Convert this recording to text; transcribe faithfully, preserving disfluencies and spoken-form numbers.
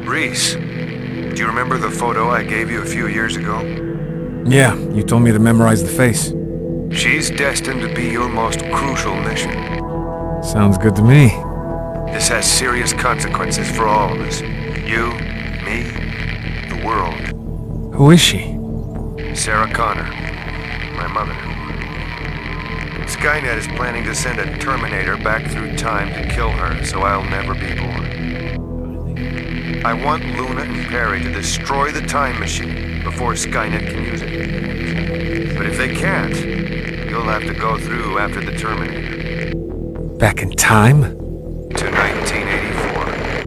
Reese, do you remember the photo I gave you a few years ago? Yeah, you told me to memorize the face. She's destined to be your most crucial mission. Sounds good to me. This has serious consequences for all of us. You, me, the world. Who is she? Sarah Connor, my mother. Skynet is planning to send a Terminator back through time to kill her, so I'll never be born. I want Luna and Perry to destroy the time machine before Skynet can use it. But if they can't, you'll have to go through after the Terminator. Back in time? Tonight.